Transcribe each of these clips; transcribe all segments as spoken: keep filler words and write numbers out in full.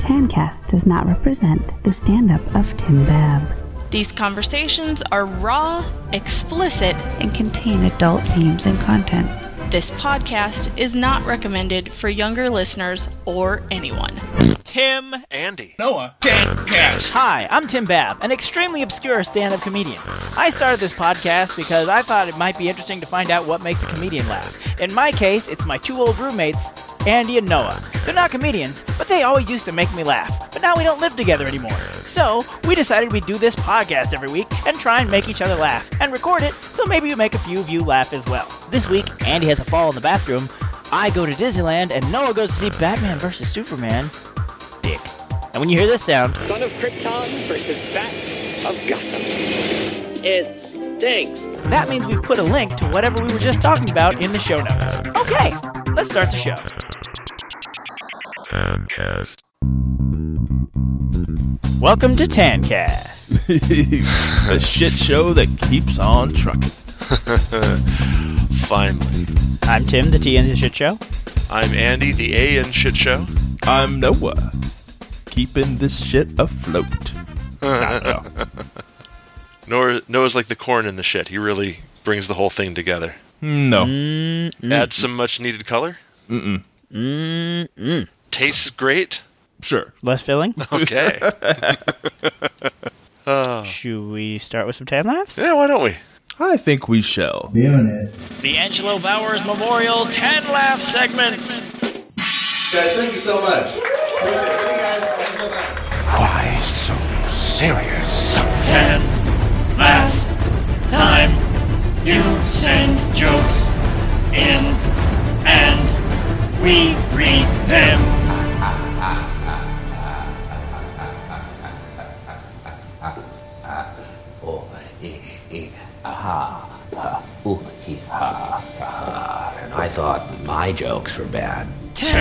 Tancast does not represent the stand-up of Tim Babb. These conversations are raw, explicit, and contain adult themes and content. This podcast is not recommended for younger listeners or anyone. Tim, Andy, Noah, Tancast. Hi, I'm Tim Babb, an extremely obscure stand-up comedian. I started this podcast because I thought it might be interesting to find out what makes a comedian laugh. In my case, it's my two old roommates, Andy and Noah. They're not comedians, but they always used to make me laugh. But now we don't live together anymore. So, we decided we'd do this podcast every week and try and make each other laugh, and record it so maybe we make a few of you laugh as well. This week, Andy has a fall in the bathroom, I go to Disneyland, and Noah goes to see Batman versus Superman. Dick. And when you hear this sound... Son of Krypton versus Bat of Gotham. It stinks. That means we've put a link to whatever we were just talking about in the show notes. Okay, let's start the show. Tancast. Welcome to Tancast. A shit show that keeps on trucking. Finally. I'm Tim, the T in the shit show. I'm Andy, the A in shit show. I'm Noah, keeping this shit afloat. no. Noah, Noah's like the corn in the shit. He really brings the whole thing together. No. Mm-mm. Add some much needed color. Mm-mm. Mm-mm. Tastes great. Sure. Less filling? Okay. oh. Should we start with some tan laughs? Yeah, why don't we? I think we shall. Doing it. The Angelo Bowers Memorial Tan Laugh segment. Guys, thank you so much. Appreciate it. Thank you guys. Thank you so much. Why so serious? Tan Laugh time. You send jokes in and we read them. Oh, eh, eh, aha, ha, ooh, he, ha, ha. And I thought my jokes were bad. Tan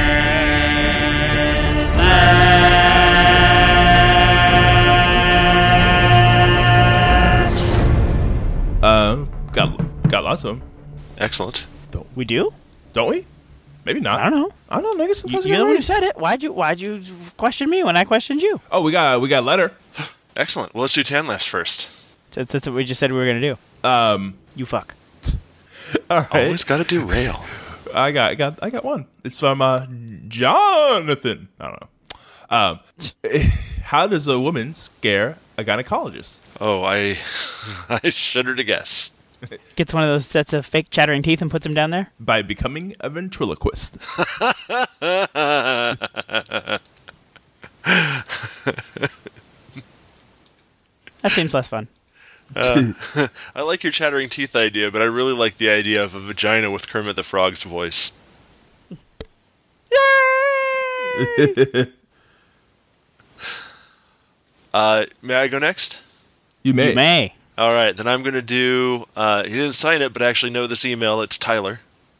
laughs. Uh, got got lots of them. Excellent. We do? Don't we? Maybe not. I don't know. I don't know, nigga. You, Sometimes you're we the got one who raised. said it. Why'd you Why'd you question me when I questioned you? Oh, we got we got a letter. Excellent. Well, let's do tan laughs first. That's, that's what we just said we were gonna do. Um, You fuck. all right. Always got to do rail. I got I got I got one. It's from uh Jonathan. I don't know. Um, how does a woman scare a gynecologist? Oh, I, I shudder to guess. Gets one of those sets of fake chattering teeth and puts them down there. By becoming a ventriloquist. That seems less fun. Uh, I like your chattering teeth idea, but I really like the idea of a vagina with Kermit the Frog's voice. uh, may I go next? You may. You may. All right, then I'm going to do... Uh, he didn't sign it, but I actually know this email. It's Tyler.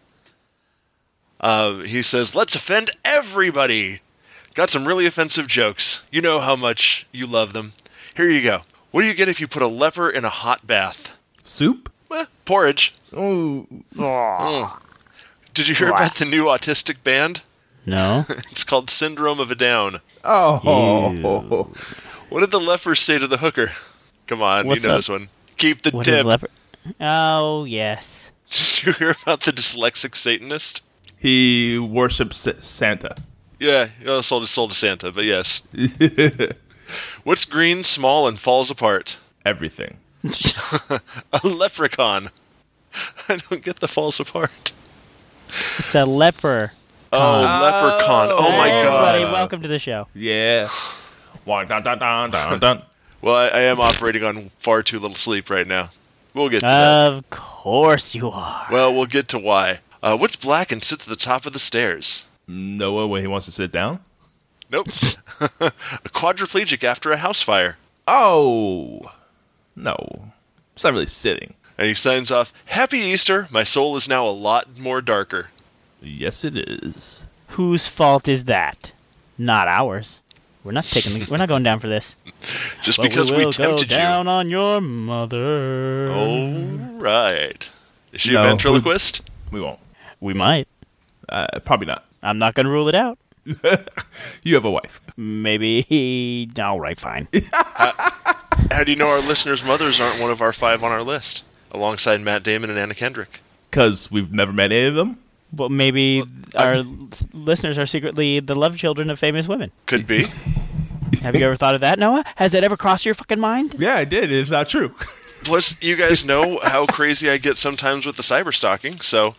Uh, he says, let's offend everybody. Got some really offensive jokes. You know how much you love them. Here you go. What do you get if you put a leper in a hot bath? Soup? Eh, porridge. Oh. Oh. Did you hear about the new autistic band? No. It's called Syndrome of a Down. Oh. What did the leper say to the hooker? Come on, What's you know up? this one. Keep the What is tip. leopard? Oh, yes. Did you hear about the dyslexic Satanist? He worships Santa. Yeah, he sold his soul to Santa, but yes. What's green, small, and falls apart? Everything. A leprechaun. I don't get the falls apart. It's a leper. Oh, leprechaun. Oh, my Everybody, God. welcome to the show. Yeah. Dun, dun, dun, dun, dun, dun. Well, I, I am operating on far too little sleep right now. We'll get to that. Of course you are. Well, we'll get to why. Uh, what's black and sits at the top of the stairs? Noah when he wants to sit down? Nope. A quadriplegic after a house fire. Oh. No. It's not really sitting. And he signs off, Happy Easter, my soul is now a lot more darker. Yes, it is. Whose fault is that? Not ours. We're not taking. The, we're not going down for this. Just but because we, we will tempted go you. down on your mother. All right. Is she No, a ventriloquist? We won't. We might. Uh, probably not. I'm not going to rule it out. You have a wife. Maybe. All right, fine. How do you know our listeners' mothers aren't one of our five on our list, alongside Matt Damon and Anna Kendrick? Because we've never met any of them. Well, maybe our l- listeners are secretly the love children of famous women. Could be. Have you ever thought of that, Noah? Has that ever crossed your fucking mind? Yeah, I did. It's not true. Plus, you guys know how crazy I get sometimes with the cyber stalking, so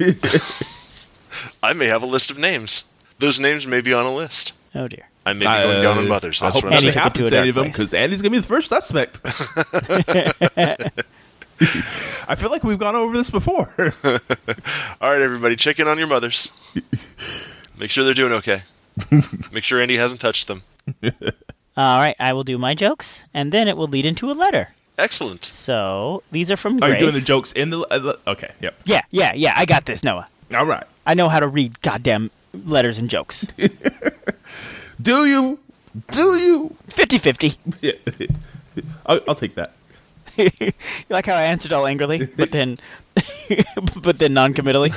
I may have a list of names. Those names may be on a list. Oh, dear. I may be going down on mothers. That's I hope what I'm nothing saying. happens to any of them, because Andy's going to be the first suspect. I feel like we've gone over this before. All right, everybody, check in on your mothers. Make sure they're doing okay. Make sure Andy hasn't touched them. All right, I will do my jokes, and then it will lead into a letter. Excellent. So, these are from Are Grace. you doing the jokes in the... Uh, okay, yep. Yeah, yeah, yeah, I got this, Noah. All right. I know how to read goddamn letters and jokes. Do you? Do you? fifty-fifty. Yeah. I'll, I'll take that. You like how I answered all angrily, but then, but then non-committally.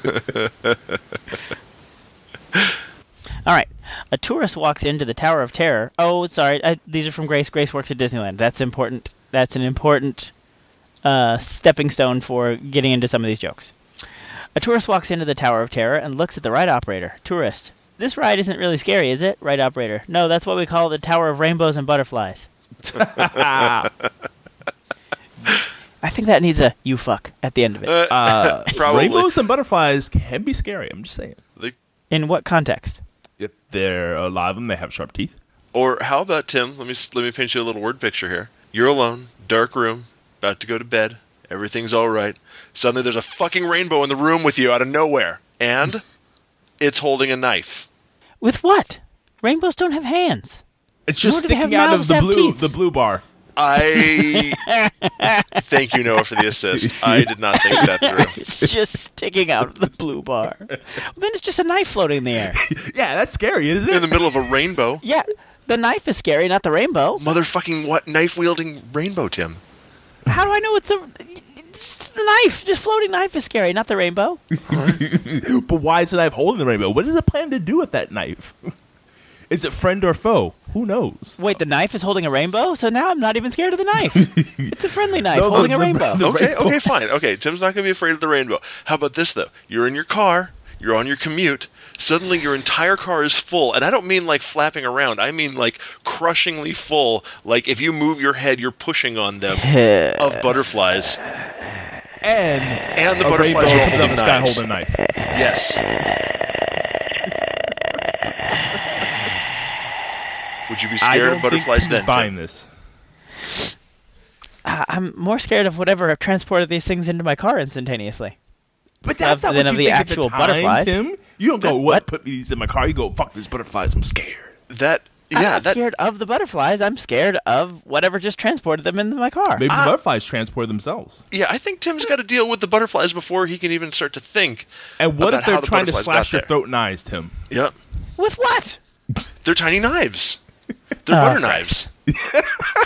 All right. A tourist walks into the Tower of Terror. Oh, sorry. I, these are from Grace. Grace works at Disneyland. That's important. That's an important uh, stepping stone for getting into some of these jokes. A tourist walks into the Tower of Terror and looks at the ride operator. Tourist. This ride isn't really scary, is it? Ride operator. No, that's what we call the Tower of Rainbows and Butterflies. I think that needs a you fuck at the end of it. Uh, Uh, probably. Rainbows and butterflies can be scary. I'm just saying. They, In what context? If they're a lot of them, they have sharp teeth. or how about, Tim, let me let me paint you a little word picture here. You're alone, dark room, about to go to bed. Everything's all right. Suddenly there's a fucking rainbow in the room with you out of nowhere. And it's holding a knife. With what? Rainbows don't have hands. It's just Nor do they have sticking out mouths of the to have blue, teeth. the blue bar. I thank you, Noah, for the assist. I did not think that through. It's just sticking out of the blue bar. Well, then it's just a knife floating in the air. Yeah, that's scary, isn't In it? the middle of a rainbow. Yeah, the knife is scary, not the rainbow. Motherfucking what knife-wielding rainbow, Tim? How do I know it's the... It's the knife. Just floating knife is scary, not the rainbow. But why is the knife holding the rainbow? What does it plan to do with that knife? Is it friend or foe? Who knows? Wait, the knife is holding a rainbow? So now I'm not even scared of the knife. It's a friendly knife No, the- holding a the- rainbow. the- Okay, rainbow. okay, fine. Okay, Tim's not going to be afraid of the rainbow. How about this, though? You're in your car. You're on your commute. Suddenly your entire car is full. And I don't mean like flapping around. I mean like crushingly full. Like if you move your head, you're pushing on them of butterflies. And, And the a butterflies rainbow are all comes out holding of the sky knives. holding a knife. Yes. Would you be I scared don't of butterflies think then, buying Tim? this. Uh, I'm more scared of whatever transported these things into my car instantaneously. But that's Of- not than what of you the think at actual the time, butterflies. Tim. You don't go, That- what? what? Put these in my car. You go, fuck these butterflies. I'm scared. That, I'm yeah, not that, scared of the butterflies. I'm scared of whatever just transported them into my car. Maybe Ah. the butterflies transport themselves. yeah, I think Tim's got to deal with the butterflies before he can even start to think. And what about if they're how the trying to butterflies slash got your there. throat and eyes, Tim? Yep. With what? They're tiny knives. They're Oh, butter Christ. knives.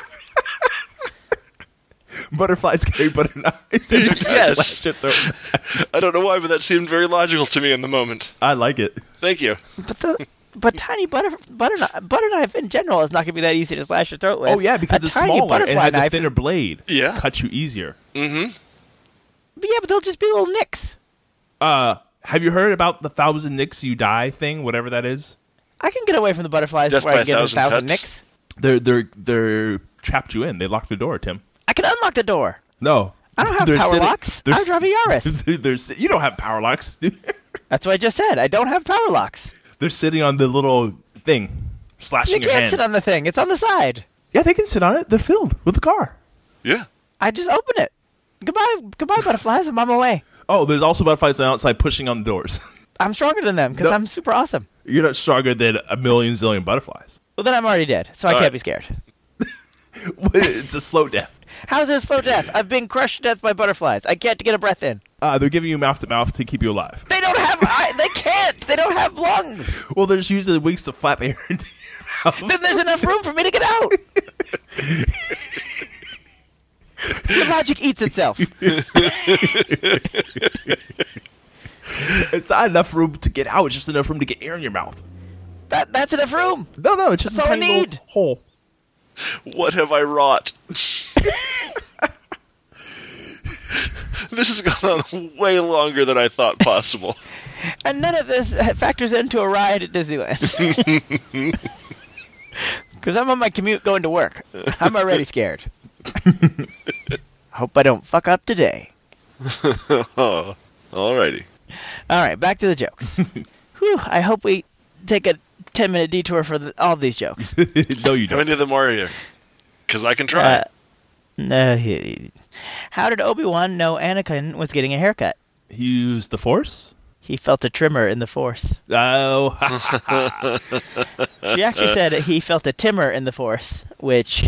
Butterflies carry butter knives. Yes. Slash your throat and eyes. I don't know why, but that seemed very logical to me in the moment. I like it. Thank you. But the but tiny butter butter knife, butter knife in general is not going to be that easy to slash your throat with. Oh, yeah, because a it's tiny smaller. It butterfly has a knife thinner is- blade. Yeah. Cuts you easier. Mm-hmm. But yeah, but they'll just be little nicks. Uh, have you heard about the thousand nicks you die thing, whatever that is? I can get away from the butterflies Death before by I a get a thousand thousand cuts. nicks. They're they're they're trapped you in. They locked the door, Tim. I can unlock the door. No. I don't have They're power sitting- locks. they're I s- drive a Yaris. they're, they're si- you don't have power locks. That's what I just said. I don't have power locks. They're sitting on the little thing, slashing You your can't hand. sit on the thing. It's on the side. Yeah, they can sit on it. They're filled with the car. Yeah. I just open it. Goodbye, goodbye, butterflies. I'm on my way. Oh, there's also butterflies on the outside pushing on the doors. I'm stronger than them because No. I'm super awesome. You're not stronger than a million zillion butterflies. Well, then I'm already dead, so I All can't right. be scared. It's a slow death. How's it a slow death? I've been crushed to death by butterflies. I can't get a breath in. Uh, they're giving you mouth to mouth to keep you alive. They don't have. I, they can't. They don't have lungs. Well, they're just using the wings to flap air into your mouth. Then there's enough room for me to get out. The logic eats itself. It's not enough room to get out. It's just enough room to get air in your mouth. That that's enough room. No, no, it's just That's a all I tiny little need. hole. What have I wrought? This has gone on way longer than I thought possible. And none of this factors into a ride at Disneyland. Because I'm on my commute going to work. I'm already scared. Hope I don't fuck up today. Oh, alrighty. All right, back to the jokes. Whew, I hope we take a ten-minute detour for the, all these jokes. No, you How don't. many of them are you? Because I can try. Uh, no, he, how did Obi-Wan know Anakin was getting a haircut? He used the Force? He felt a tremor in the Force. Oh. She actually said he felt a timmer in the Force, which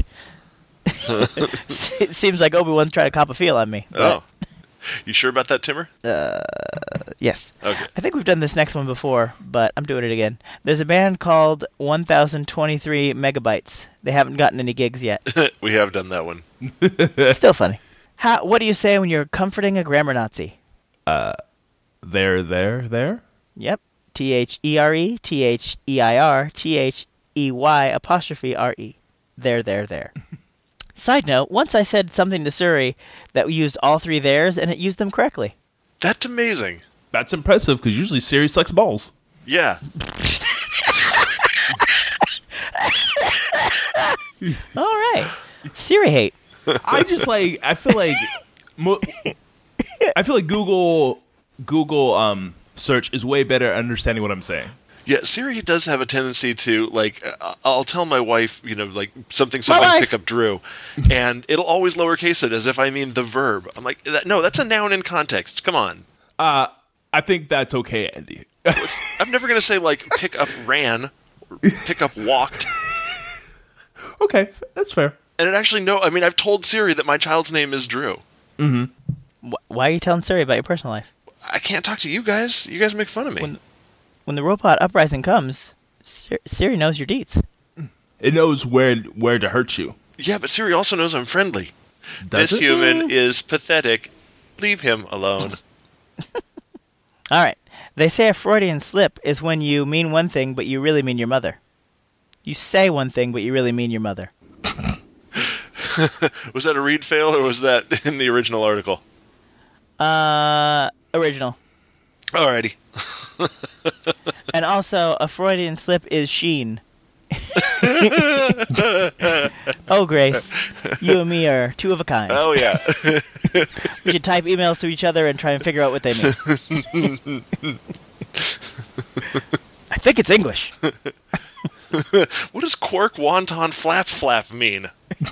it seems like Obi-Wan's trying to cop a feel on me. Oh. You sure about that, Timmer? Uh, yes. Okay. I think we've done this next one before, but I'm doing it again. There's a band called one thousand twenty-three Megabytes. They haven't gotten any gigs yet. We have done that one. It's still funny. How? What do you say when you're comforting a grammar Nazi? Uh, there, there, there? Yep. T H E R E, T H E I R, T H E Y apostrophe R E. There, there, there. Side note, once I said something to Suri that used all three theirs, and it used them correctly. That's amazing. That's impressive, because usually Siri sucks balls. Yeah. All right. Siri hate. I just like, I feel like, mo- I feel like Google, Google um, search is way better at understanding what I'm saying. Yeah, Siri does have a tendency to, like, uh, I'll tell my wife, you know, like, something, something, wife. pick up Drew, and it'll always lowercase it as if I mean the verb. I'm like, that, no, that's a noun in context. Come on. Uh, I think that's okay, Andy. I'm never going to say, like, pick up ran, or pick up walked. Okay, that's fair. And it actually, no, I mean, I've told Siri that my child's name is Drew. Mm-hmm. Wh- Why are you telling Siri about your personal life? I can't talk to you guys. You guys make fun of me. When, when the robot uprising comes, Sir- Siri knows your deets. It knows where where to hurt you. Yeah, but Siri also knows I'm friendly. Does this it? human is pathetic. Leave him alone. All right. They say a Freudian slip is when you mean one thing, but you really mean your mother. You say one thing, but you really mean your mother. Was that a read fail, or was that in the original article? Uh, original. Alrighty. And also, a Freudian slip is sheen. Oh, Grace, you and me are two of a kind. Oh, yeah. We should type emails to each other and try and figure out what they mean. I think it's English. What does quark wonton flap flap mean?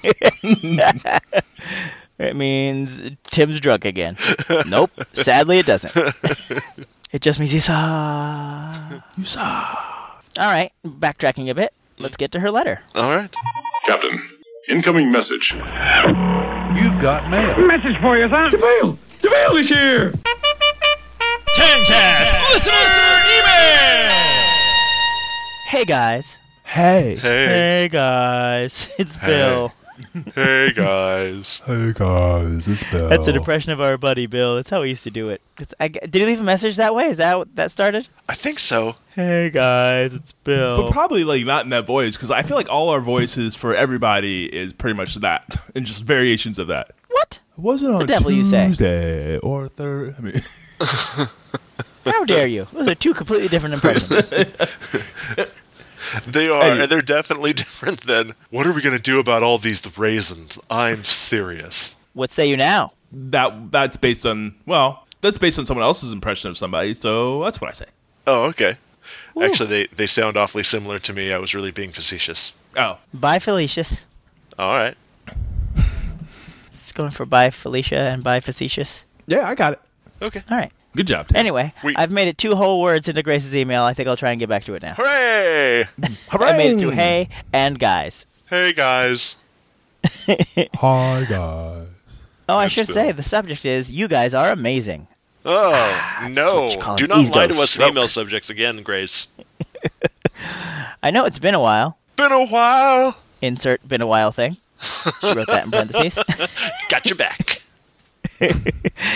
It means Tim's drunk again. Nope. Sadly, it doesn't. It just means he saw. You saw. All right. Backtracking a bit. Let's get to her letter. All right. Captain, incoming message. You've got mail. Message for you, son. DeVale! DeVale is here! Timcast! Listener email! Hey, guys. Hey. Hey. Hey, guys. It's Bill. Hey, guys. Hey guys, it's Bill. That's an impression of our buddy Bill. That's how we used to do it. 'Cause I, did he leave a message that way? Is that how that started? I think so. Hey, guys. It's Bill. But probably like not in that voice, because I feel like all our voices for everybody is pretty much that, and just variations of that. What? Was it on The devil you say. Tuesday or Thursday? I mean, How dare you? Those are two completely different impressions. They are, Hey. and they're definitely different than, what are we going to do about all these raisins? I'm serious. What say you now? that that's based on well, that's based on someone else's impression of somebody, so that's what I say. Oh, okay. Ooh. Actually, they, they sound awfully similar to me. I was really being facetious. Oh, Bye, Felicius. All right. It's going for bye, Felicia, and bye, facetious. yeah, I got it. Okay. All right. Good job. Tim. Anyway, We- I've made it two whole words into Grace's email. I think I'll try and get back to it now. Hooray! I made it to hey and guys. Hey, guys. Hi guys. Oh, I That's should cool. say the subject is you guys are amazing. Oh, that's no. what you call Do an not lie ego to us in stroke. email subjects again, Grace. I know it's been a while. Been a while. Insert been a while thing. She wrote that in parentheses. Got your back.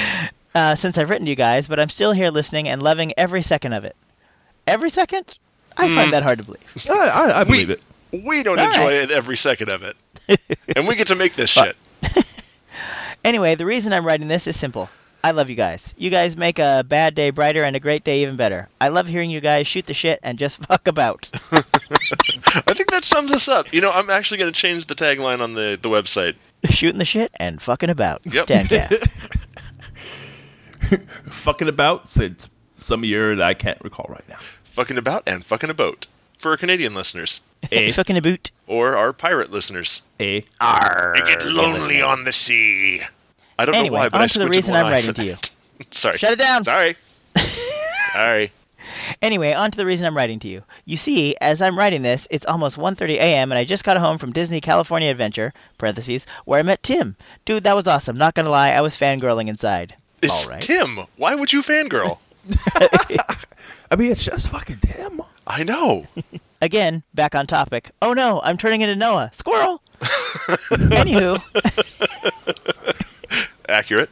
uh, since I've written to you guys, but I'm still here listening and loving every second of it. Every second? I find that hard to believe. I, I, I believe we, it. We don't All enjoy right. it every second of it. And we get to make this shit. Anyway, the reason I'm writing this is simple. I love you guys. You guys make a bad day brighter and a great day even better. I love hearing you guys shoot the shit and just fuck about. I think that sums us up. You know, I'm actually going to change the tagline on the, the website. Shooting the shit and fucking about. Yep. Tancast. Fucking about since some year that I can't recall right now. Fucking about and fucking a boat. For our Canadian listeners. A. Fucking a boot. Or our pirate listeners. A. Arr. I get lonely on the sea. I don't Anyway, know why, but on I to the squinted reason one I'm eye writing for to you. that. Sorry. Shut it down. Sorry. Sorry. Anyway, on to the reason I'm writing to you. You see, as I'm writing this, it's almost one thirty a.m. and I just got home from Disney California Adventure, parentheses, where I met Tim. Dude, that was awesome. Not gonna lie, I was fangirling inside. It's All right. Tim. Why would you fangirl? I mean, it's just fucking Tim. I know. Again, back on topic. Oh no, I'm turning into Noah. Squirrel! Anywho. Accurate.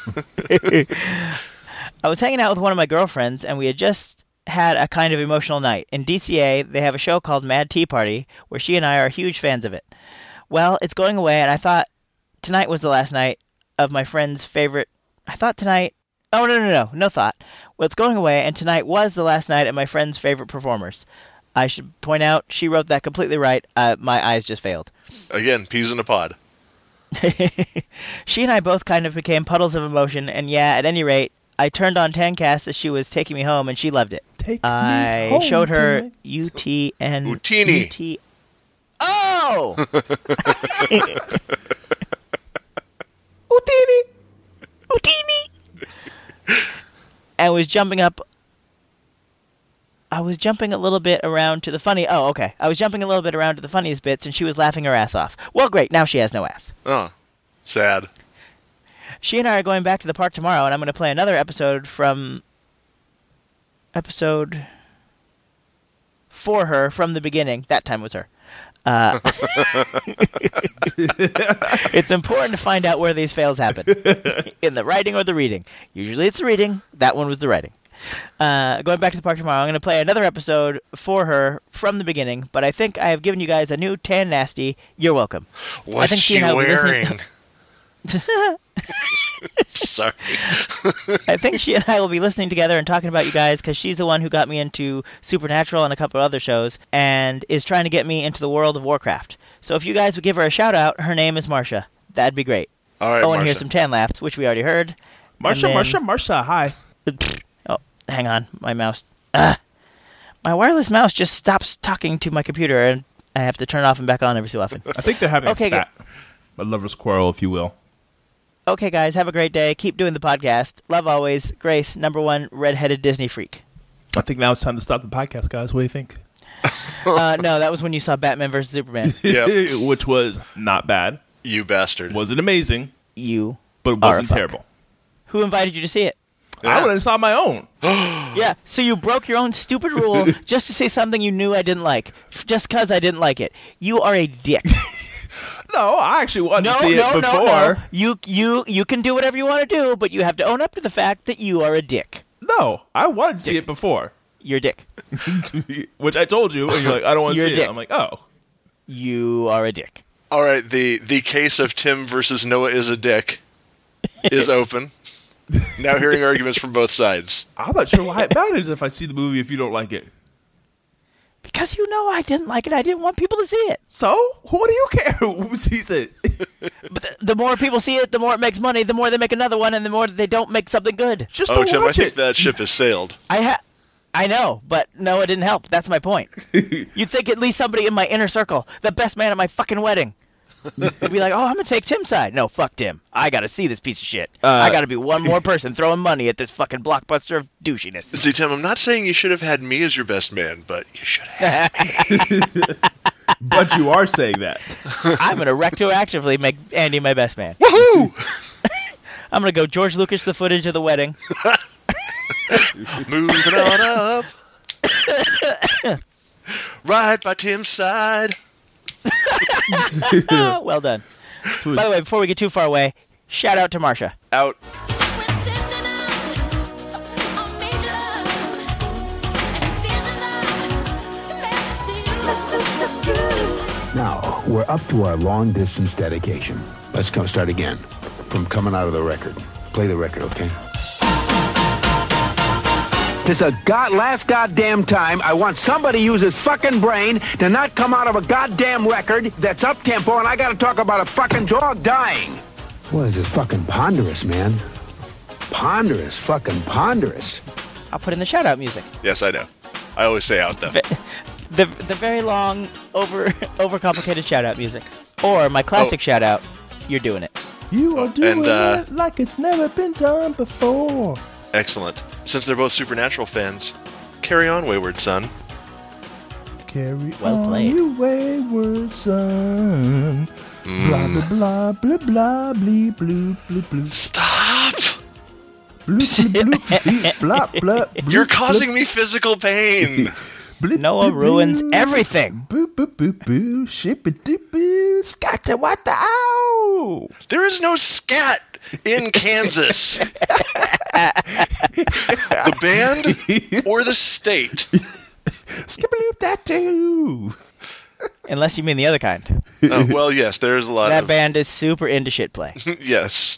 I was hanging out with one of my girlfriends, and we had just had a kind of emotional night. In D C A, they have a show called Mad Tea Party, where she and I are huge fans of it. Well, it's going away, and I thought tonight was the last night of my friend's favorite... I thought tonight... Oh, no, no, no, no thought. Well, it's going away, and tonight was the last night of my friend's favorite performers. I should point out, she wrote that completely right. Uh, my eyes just failed. Again, peas in a pod. She and I both kind of became puddles of emotion, and yeah, at any rate, I turned on Tancast as she was taking me home, and she loved it. Take I me home, showed her Tim. U T N... Utini. U T... Oh! Utini. Utini! I was jumping up... I was jumping a little bit around to the funny... Oh, okay. I was jumping a little bit around to the funniest bits, and she was laughing her ass off. Well, great. Now she has no ass. Oh, sad. She and I are going back to the park tomorrow, and I'm going to play another episode from... Episode... For her, from the beginning. That time was her. Uh, it's important to find out where these fails happen. In the writing or the reading. Usually it's the reading. That one was the writing. Uh, going back to the park tomorrow, I'm going to play another episode for her from the beginning, but I think I have given you guys a new Tan Nasty. You're welcome. What's I think she, she and I will be wearing? listening- Sorry. I think she and I will be listening together and talking about you guys because she's the one who got me into Supernatural and a couple of other shows and is trying to get me into the world of Warcraft. So if you guys would give her a shout out, her name is Marcia. That'd be great. All right, oh, and Marcia. here's some Tan Laughs, which we already heard. Marsha, then... Marsha, Marsha, hi. Oh, hang on. My mouse. Ah. My wireless mouse just stops talking to my computer, and I have to turn it off and back on every so often. I think they're having Okay, a spat. A lover's quarrel, if you will. Okay, guys, have a great day. Keep doing the podcast. Love always. Grace, number one redheaded Disney freak. I think now it's time to stop the podcast, guys. What do you think? uh, no, that was when you saw Batman versus Superman. Yep. Which was not bad. You bastard. Wasn't amazing, You but it are a wasn't fuck. terrible. Who invited you to see it? I went and saw my own. Yeah, so you broke your own stupid rule just to say something you knew I didn't like, f- just because I didn't like it. You are a dick. No, I actually wanted No, to see no, it no, before. no. You, you, you can do whatever you want to do, but you have to own up to the fact that you are a dick. No, I wanted to see it before. You're a dick. Which I told you, and you're like, I don't want to You're see a it. dick. I'm like, oh. You are a dick. All right, the, the case of Tim versus Noah is a dick is open. Now hearing arguments from both sides. I'm not sure why it matters if I see the movie if you don't like it. Because you know I didn't like it. I didn't want people to see it. So? Who do you care who sees it? But the, the more people see it, the more it makes money, the more they make another one, and the more they don't make something good. Just Oh, don't Tim, I watch think it. that ship has sailed. I ha- I know, but no, it didn't help. That's my point. You'd think at least somebody in my inner circle, the best man at my fucking wedding, would be like, oh, I'm going to take Tim's side. No, fuck Tim. I got to see this piece of shit. Uh, I got to be one more person throwing money at this fucking blockbuster of douchiness. See, Tim, I'm not saying you should have had me as your best man, but you should have. But you are saying that. I'm going to retroactively make Andy my best man. Woohoo! I'm going to go George Lucas the footage of the wedding. Moving on up. Right by Tim's side. Well done. By the way, before we get too far away, shout out to Marcia. Out. Now, we're up to our long-distance dedication. Let's come start again. From coming out of the record. Play the record, okay? This a god last goddamn time I want somebody to use his fucking brain to not come out of a goddamn record that's up-tempo, and I gotta talk about a fucking dog dying. Boy, this is fucking ponderous, man. Ponderous, fucking ponderous. I'll put in the shout-out music. Yes, I know. I always say out, though. The the very long, over overcomplicated shout-out music. Or my classic Oh. shout-out, You're Doing It. You are doing And, uh, it like it's never been done before. Excellent. Since they're both Supernatural fans, carry on, Wayward Son. Carry Well on, played. you wayward son. Mm. Blah, blah, blah, blah, blah, blee, blue, blue, blue. Stop! Blue, blue, blue, blee, blah, blah, blue, You're causing me physical pain. blue, Noah blue, ruins blue. everything. Boo, boo, boo, boo, shippity-boo, scatter what the ow. There is no scat in Kansas. The band or the state? Skip-a-loop that too. Unless you mean the other kind. Oh, well, yes, there's a lot That of... band is super into shit play. Yes.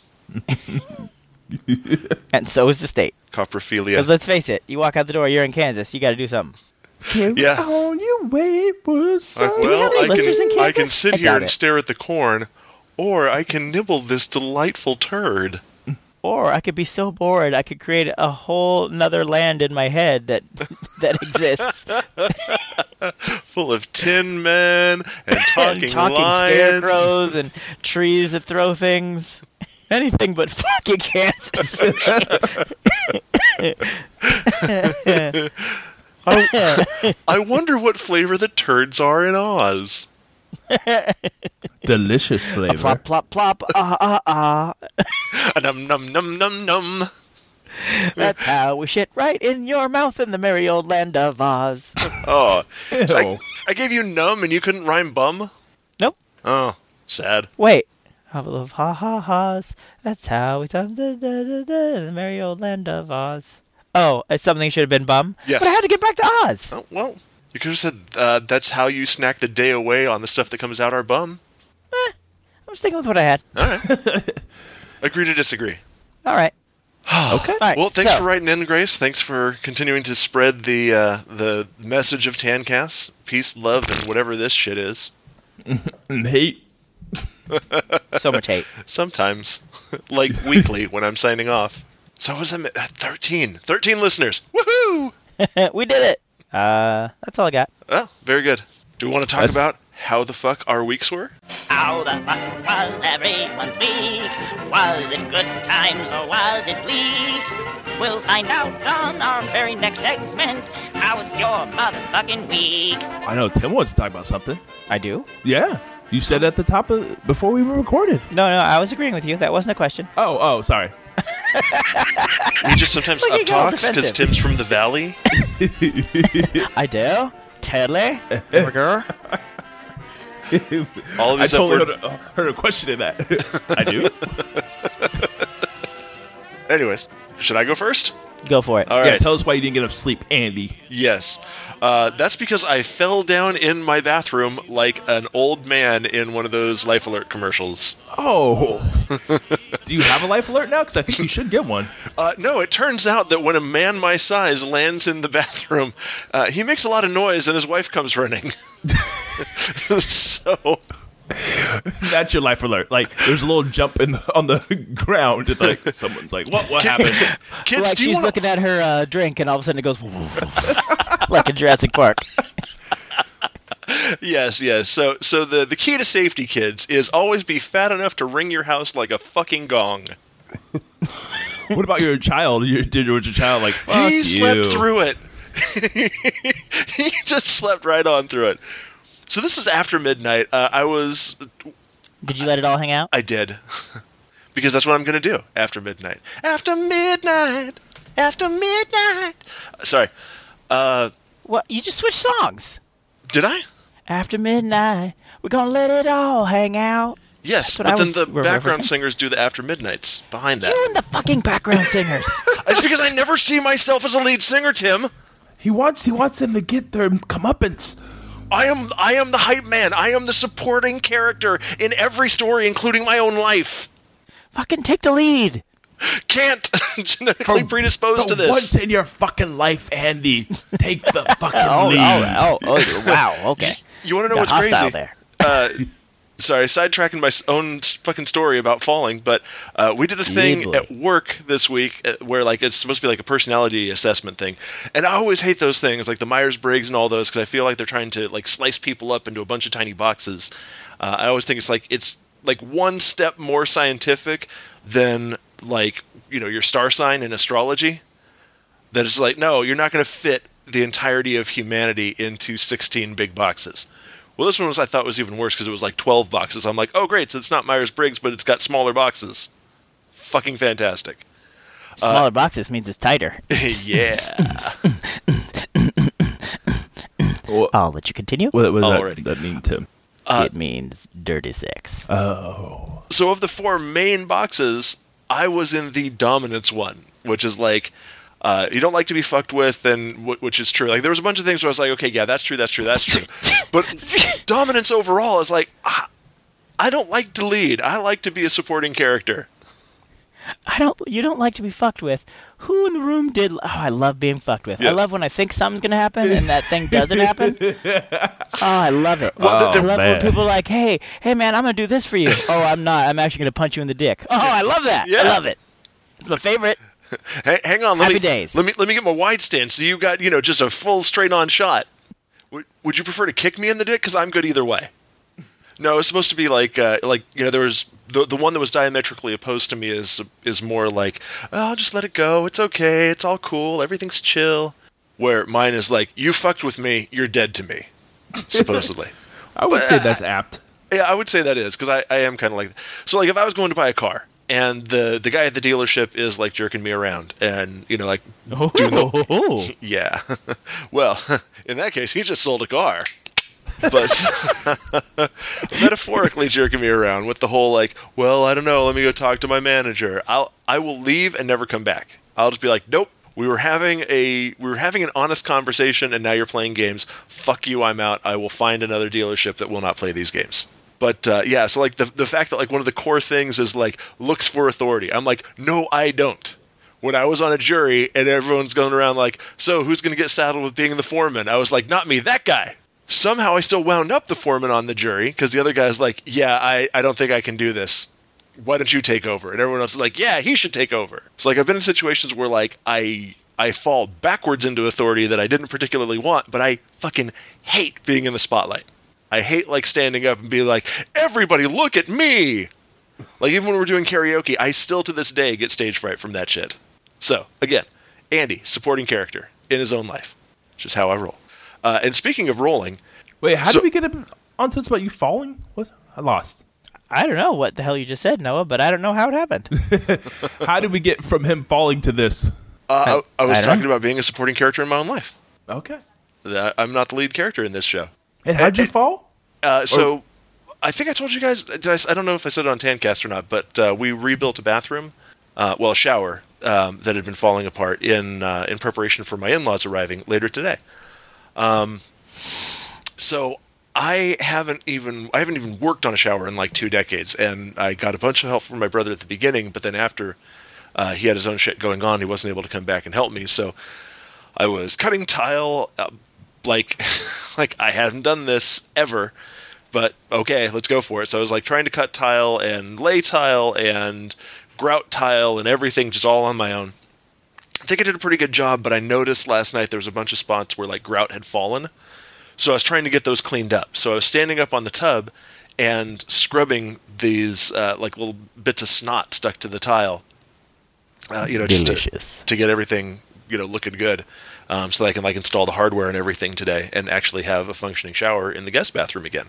And so is the state. Coprophilia. Because let's face it, you walk out the door, you're in Kansas, you got to do something. Carry Yeah. on, you wayward son. Uh, well, any I listeners in can, I can Kansas? sit I here doubt and it. stare at the corn, or I can nibble this delightful turd. Or I could be so bored, I could create a whole nother land in my head that that exists. Full of tin men and talking, and talking lions. scarecrows and trees that throw things. Anything but fucking Kansas. I, I wonder what flavor the turds are in Oz. Delicious flavor. Plop, plop, plop. Ah, ah, ah. Num, num, num, num, num. That's how we shit right in your mouth in the merry old land of Oz. Oh, Ew. I, I gave you numb and you couldn't rhyme bum? Nope. Oh, sad. Wait. I love ha ha ha's. That's how we talk da, da, da, da, in the merry old land of Oz. Oh, it's something should have been bum? Yes. But I had to get back to Oz. Oh, well, you could have said uh, that's how you snack the day away on the stuff that comes out our bum. Eh, I'm sticking with what I had. All right. Agree to disagree. All right. Okay. All right. Well, thanks so, for writing in, Grace. Thanks for continuing to spread the uh, the message of Tancast. Peace, love, and whatever this shit is. And hate. So much hate. Sometimes. Like weekly when I'm signing off. So what was I at thirteen? thirteen listeners. Woohoo! We did it. Uh, that's all I got. Oh, very good. Do we want to talk That's- about how the fuck our weeks were? How the fuck was everyone's week? Was it good times or was it bleak? We'll find out on our very next segment. How was your motherfucking week? I know Tim wants to talk about something. I do? Yeah. You said at the top of before we were recorded. No, no, I was agreeing with you. That wasn't a question. Oh, oh, sorry. He just sometimes Look, you got all up talks because defensive. Tim's from the valley. I do? Totally? Burger? All of I his totally upward- heard a, heard a question in that. I do. Anyways, should I go first? Go for it. All Yeah, right. tell us why you didn't get enough sleep, Andy. Yes. Uh, that's because I fell down in my bathroom like an old man in one of those Life Alert commercials. Oh. Do you have a life alert now? Because I think you should get one. Uh, no, it turns out that when a man my size lands in the bathroom, uh, he makes a lot of noise and his wife comes running. So... That's your life alert. Like, there's a little jump in the, on the ground. And like, someone's like, what? What happened? Kids, like do you she's wanna... looking at her uh, drink, and all of a sudden it goes like in Jurassic Park. Yes, yes. So, so the, the key to safety, kids, is always be fat enough to ring your house like a fucking gong. What about your child? Your, did your child like, fuck He you. slept through it. He just slept right on through it. So this is after midnight. Uh, I was... Did you let it all hang out? I did. Because that's what I'm going to do after midnight. After midnight. After midnight. Sorry. Uh, What? You just switched songs. did I? After midnight, we're gonna let it all hang out. Yes, That's what but I then was the re- background referencing. singers do the after midnights behind that. You and the fucking background singers. It's because I never see myself as a lead singer, Tim. He wants he wants them to get their comeuppance. I am I am the hype man. I am the supporting character in every story, including my own life. Fucking take the lead. Can't. Genetically For predisposed the to this. Once in your fucking life, Andy, take the fucking oh, lead. Oh, oh, oh, wow. Okay. You want to know Got what's hostile crazy? there. Uh, sorry, sidetracking my own fucking story about falling, but uh, we did a thing Yeah, at work this week uh, where like it's supposed to be like a personality assessment thing, and I always hate those things like the Myers-Briggs and all those because I feel like they're trying to like slice people up into a bunch of tiny boxes. Uh, I always think it's like it's like one step more scientific than like you know your star sign in astrology. That it's like no, you're not going to fit the entirety of humanity into sixteen big boxes. Well, this one was I thought was even worse because it was like twelve boxes. I'm like, oh great, so it's not Myers-Briggs, but it's got smaller boxes. Fucking fantastic. Smaller uh, boxes means it's tighter. Yeah. Well, I'll let you continue. what what does Alrighty. that, that mean, Tim? Uh, it means dirty sex. Oh. So of the four main boxes, I was in the dominance one, which is like, uh, you don't like to be fucked with, and w- which is true. Like there was a bunch of things where I was like, okay, yeah, that's true, that's true, that's true. But dominance overall is like, I, I don't like to lead. I like to be a supporting character. I don't. You don't like to be fucked with. Who in the room did? Oh, I love being fucked with. Yeah. I love when I think something's gonna happen and that thing doesn't happen. Oh, I love it. Well, I the- love man. when people are like, "Hey, hey, man, I'm gonna do this for you." Oh, I'm not. I'm actually gonna punch you in the dick. Oh, I love that. Yeah. I love it. It's my favorite. Hang, hang on, let Happy me days. let me let me get my wide stance. So you got you know just a full straight on shot. Would would you prefer to kick me in the dick? Because I'm good either way. No, it's supposed to be like uh, like you know there was the the one that was diametrically opposed to me is is more like oh, I'll just let it go. It's okay. It's all cool. Everything's chill. Where mine is like you fucked with me. You're dead to me. Supposedly. I would But, say uh, that's apt. Yeah, I would say that is because I, I am kind of like so like if I was going to buy a car and the the guy at the dealership is like jerking me around and you know like doing the, Oh, yeah well in that case he just sold a car but metaphorically jerking me around with the whole like well I don't know let me go talk to my manager I'll I will leave and never come back. I'll just be like nope we were having a we were having an honest conversation and now you're playing games. Fuck you, I'm out. I will find another dealership that will not play these games. But uh, yeah, so like the the fact that like one of the core things is like looks for authority. I'm like, no, I don't. When I was on a jury and everyone's going around like, so who's going to get saddled with being the foreman? I was like, not me, that guy. Somehow I still wound up the foreman on the jury because the other guy's like, yeah, I, I don't think I can do this. Why don't you take over? And everyone else is like, yeah, he should take over. So like I've been in situations where like I I fall backwards into authority that I didn't particularly want, but I fucking hate being in the spotlight. I hate like standing up and being like, everybody look at me. Like even when we're doing karaoke, I still to this day get stage fright from that shit. So again, Andy, supporting character in his own life. It's just how I roll. Uh, and speaking of rolling, Wait, how so- did we get him onto this about you falling? What? I lost. I don't know what the hell you just said, Noah, but I don't know how it happened. How did we get from him falling to this? uh, I, I was I don't talking know. about being a supporting character in my own life. Okay. That I'm not the lead character in this show. And how'd you Uh, fall? Uh, so, I think I told you guys. Did I, I don't know if I said it on Tancast or not, but uh, we rebuilt a bathroom, uh, well, a shower um, that had been falling apart in uh, in preparation for my in-laws arriving later today. Um, so I haven't even I haven't even worked on a shower in like two decades, and I got a bunch of help from my brother at the beginning, but then after uh, he had his own shit going on, he wasn't able to come back and help me. So I was cutting tile, uh, like like I hadn't done this ever. But okay, let's go for it. So I was like trying to cut tile and lay tile and grout tile and everything just all on my own. I think I did a pretty good job, but I noticed last night there was a bunch of spots where like grout had fallen. So I was trying to get those cleaned up. So I was standing up on the tub and scrubbing these uh, like little bits of snot stuck to the tile. Uh, you know, just Delicious. to, to get everything, you know, looking good. Um, so that I can like install the hardware and everything today and actually have a functioning shower in the guest bathroom again.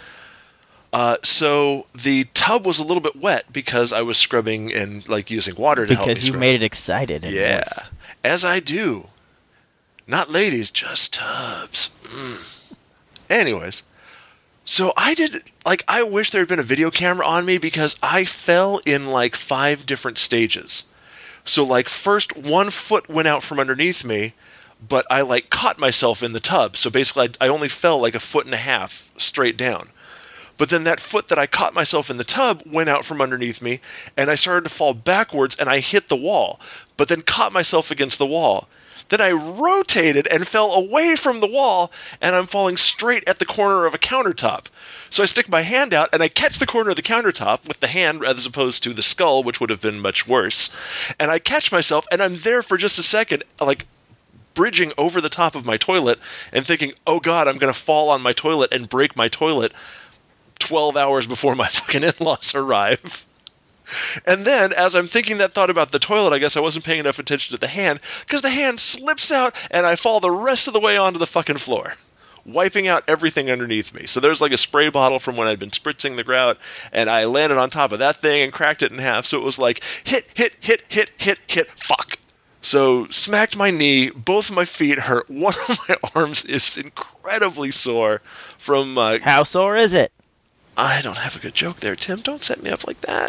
Uh, so the tub was a little bit wet because I was scrubbing and like using water to help me Because you scrub. made it excited and Yeah, moist. as I do. Not ladies, just tubs. Mm. Anyways, so I did, like, I wish there had been a video camera on me because I fell in like five different stages. So like first one foot went out from underneath me, but I like caught myself in the tub. So basically I, I only fell like a foot and a half straight down. But then that foot that I caught myself in the tub went out from underneath me, and I started to fall backwards, and I hit the wall, but then caught myself against the wall. Then I rotated and fell away from the wall, and I'm falling straight at the corner of a countertop. So I stick my hand out, and I catch the corner of the countertop with the hand as opposed to the skull, which would have been much worse. And I catch myself, and I'm there for just a second, like bridging over the top of my toilet and thinking, oh God, I'm going to fall on my toilet and break my toilet twelve hours before my fucking in-laws arrive. And then, as I'm thinking that thought about the toilet, I guess I wasn't paying enough attention to the hand, because the hand slips out, and I fall the rest of the way onto the fucking floor, wiping out everything underneath me. So there's like a spray bottle from when I'd been spritzing the grout, and I landed on top of that thing and cracked it in half, so it was like, hit, hit, hit, hit, hit, hit, fuck. So, smacked my knee, both of my feet hurt, one of my arms is incredibly sore from... Uh, How sore is it? I don't have a good joke there, Tim. Don't set me up like that.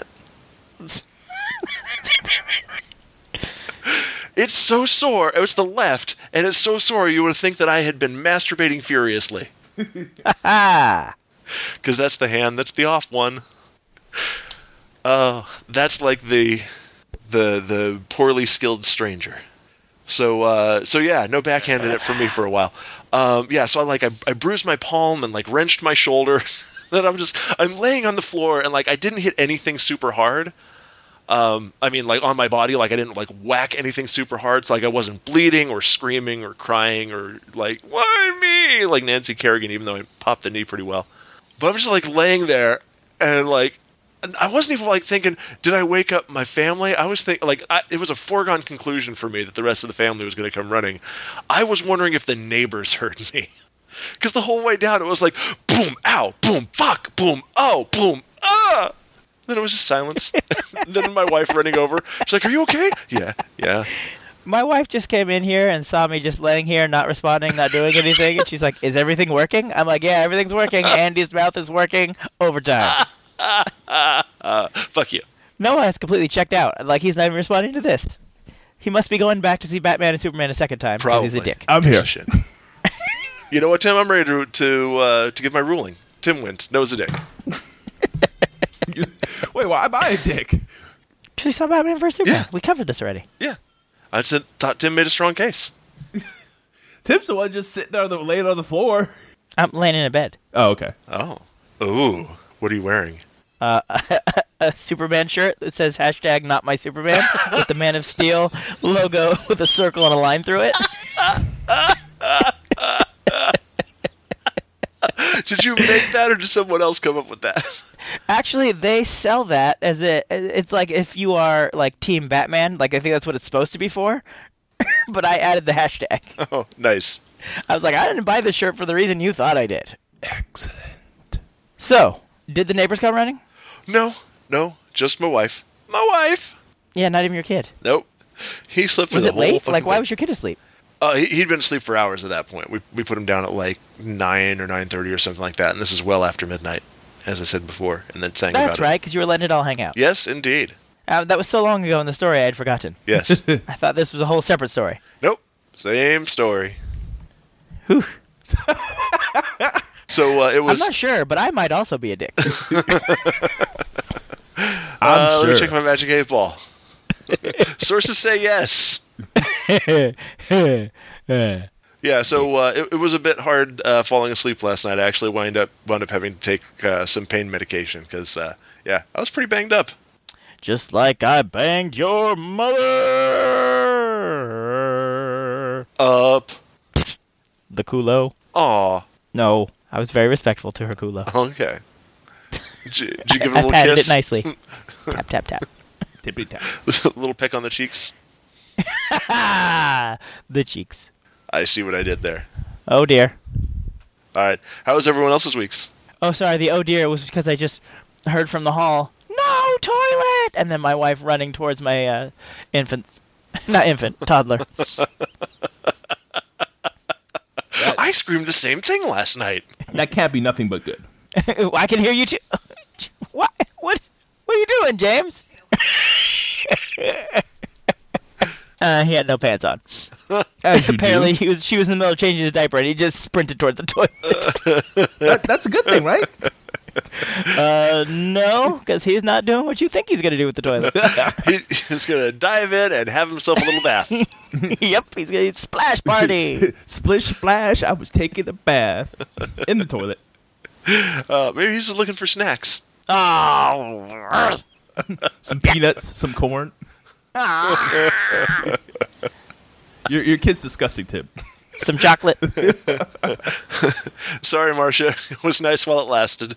It's so sore. It was the left, and it's so sore you would think that I had been masturbating furiously. Because that's the hand. That's the off one. Uh, that's like the the the poorly skilled stranger. So uh, so yeah, no backhanded it for me for a while. Um, yeah, so I like I, I bruised my palm and like wrenched my shoulder. Then I'm just, I'm laying on the floor, and, like, I didn't hit anything super hard. Um, I mean, like, on my body, like, I didn't, like, whack anything super hard. So, like, I wasn't bleeding or screaming or crying or, like, why me? Like Nancy Kerrigan, even though I popped the knee pretty well. But I'm just, like, laying there, and, like, I wasn't even, like, thinking, did I wake up my family? I was thinking, like, I, it was a foregone conclusion for me that the rest of the family was going to come running. I was wondering if the neighbors heard me. Because the whole way down, it was like, boom, ow, boom, fuck, boom, oh, boom, ah! Then it was just silence. Then my wife running over. She's like, are you okay? Yeah, yeah. My wife just came in here and saw me just laying here, not responding, not doing anything. And she's like, is everything working? I'm like, yeah, everything's working. Andy's mouth is working overtime. uh, fuck you. Noah has completely checked out. Like, he's not even responding to this. He must be going back to see Batman and Superman a second time because he's a dick. I'm here. You know what, Tim? I'm ready to to, uh, to give my ruling. Tim wins. Noah's a dick. Wait, why am I a dick? Because we saw Batman versus Superman. Yeah. We covered this already. Yeah. I just thought Tim made a strong case. Tim's the one just sitting there laying on the floor. I'm laying in a bed. Oh, okay. Oh. Ooh. What are you wearing? Uh, a, a Superman shirt that says hashtag not my Superman with the Man of Steel logo with a circle and a line through it. Did you make that, or did someone else come up with that? Actually, they sell that as a. It's like if you are like Team Batman. Like I think that's what it's supposed to be for. But I added the hashtag. Oh, nice. I was like, I didn't buy this shirt for the reason you thought I did. Excellent. So, did the neighbors come running? No, no, just my wife. My wife. Yeah, not even your kid. Nope. He slept for was the it whole late? fucking Like, why thing. was your kid asleep? Uh, he, he'd been asleep for hours at that point. We we put him down at like nine or nine thirty or something like that, and this is well after midnight, as I said before, and then sang about it. That's right, because you were letting it all hang out. Yes, indeed. Uh, that was so long ago in the story, I had forgotten. Yes. I thought this was a whole separate story. Nope. Same story. Whew. So uh, it was. I'm not sure, but I might also be a dick. uh, I'm sure. Let me check my magic eight ball. Sources say yes. Yeah, so uh, it, it was a bit hard uh, falling asleep last night. I actually wound up wound up having to take uh, some pain medication because, uh, yeah, I was pretty banged up. Just like I banged your mother. Up. The culo. Aw. No, I was very respectful to her culo. Okay. Did you, did you give it a I little patted kiss? it nicely. Tap, tap, tap. Tippy tap. A little peck on the cheeks. The cheeks. I see what I did there. Oh, dear. All right. How was everyone else's weeks? Oh, sorry. The oh, dear was because I just heard from the hall, no toilet! And then my wife running towards my uh, infant. Not infant, toddler. I screamed the same thing last night. That can't be nothing but good. I can hear you too. What? What? What are you doing, James? uh, he had no pants on. As you Apparently, do. he was. She was in the middle of changing his diaper, and he just sprinted towards the toilet. that, that's a good thing, right? uh, no, because he's not doing what you think he's going to do with the toilet. he, he's going to dive in and have himself a little bath. Yep, he's going to splash party. Splish splash, I was taking a bath in the toilet. Uh, maybe he's just looking for snacks. Oh. Some peanuts, some corn. your, your kid's disgusting, Tim. Some chocolate. Sorry, Marcia. It was nice while it lasted.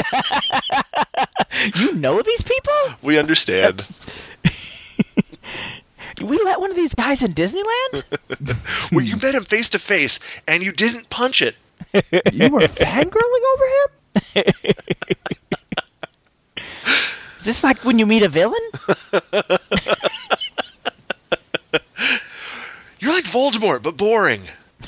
You know these people? We understand. We let one of these guys in Disneyland? Well, you met him face to face, and you didn't punch it. You were fangirling over him? Is this like when you meet a villain? You're like Voldemort, but boring.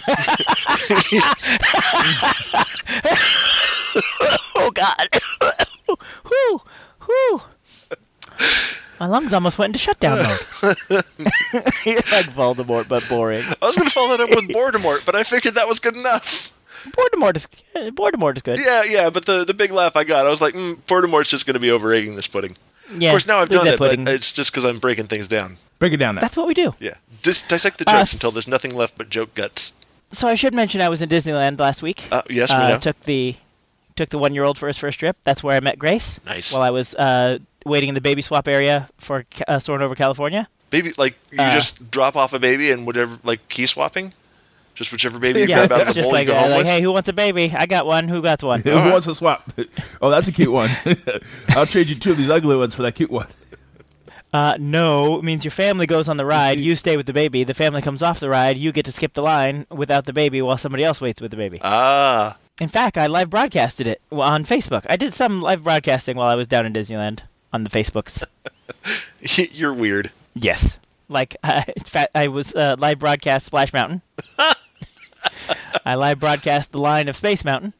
Oh, God. Whew. Whew. My lungs almost went into shutdown mode. You're like Voldemort, but boring. I was going to follow that up with Voldemort, but I figured that was good enough. Voldemort is, Voldemort is good. Yeah, yeah, but the, the big laugh I got, I was like, mm, Voldemort's just going to be over-egging this pudding. Yeah, of course, now I've leave done that it, pudding. but it's just because I'm breaking things down. Break it down now. That's what we do. Yeah. Dis- dissect the Uh, jokes until there's nothing left but joke guts. So I should mention I was in Disneyland last week. Uh, yes, we uh, know. Took the took the one-year-old for his first trip. That's where I met Grace. Nice. While I was uh, waiting in the baby swap area for uh, Soaring Over California. Baby, like, you Uh, just drop off a baby and whatever, like, key swapping? Just whichever baby you Yeah, grab out of it's the just bowl like, you go uh, home like with? hey, who wants a baby? I got one. Who got one? Who wants to swap? Oh, that's a cute one. I'll trade you two of these ugly ones for that cute one. Uh, no, it means your family goes on the ride, you stay with the baby, the family comes off the ride, you get to skip the line without the baby while somebody else waits with the baby. Ah. In fact, I live broadcasted it on Facebook. I did some live broadcasting while I was down in Disneyland on the Facebooks. You're weird. Yes. Like, uh, in fact, I was uh, live broadcast Splash Mountain. I live broadcast the line of Space Mountain.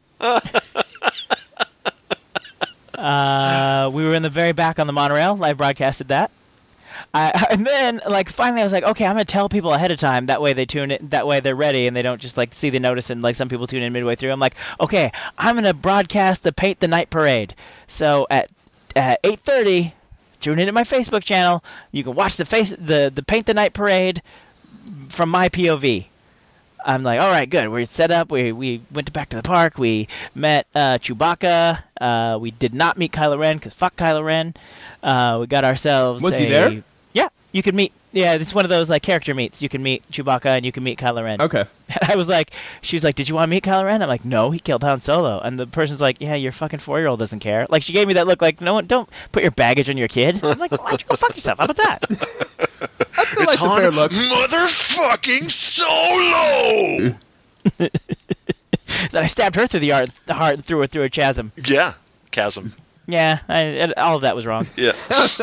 uh, we were in the very back on the monorail, live broadcasted that. I, and then, like, finally I was like, okay, I'm going to tell people ahead of time. That way they tune in, that way they're ready and they don't just, like, see the notice and, like, some people tune in midway through. I'm like, okay, I'm going to broadcast the Paint the Night Parade. So at, at eight thirty, tune into my Facebook channel. You can watch the face the, the Paint the Night Parade from my P O V. I'm like, all right, good. We're set up. We we went to back to the park. We met uh, Chewbacca. Uh, we did not meet Kylo Ren because fuck Kylo Ren. Uh, we got ourselves Was a, he there? Yeah, you can meet. Yeah, it's one of those like character meets. You can meet Chewbacca and you can meet Kylo Ren. Okay. And I was like, she was like, did you want to meet Kylo Ren? I'm like, no, he killed Han Solo. And the person's like, yeah, your fucking four-year-old doesn't care. Like, she gave me that look like, no one, don't put your baggage on your kid. I'm like, why don't you go fuck yourself? How about that? I feel It's like a fair look. motherfucking Solo! Then I stabbed her through the heart, the heart and threw her through a chasm. Yeah. Chasm. Yeah, I, all of that was wrong. Yeah.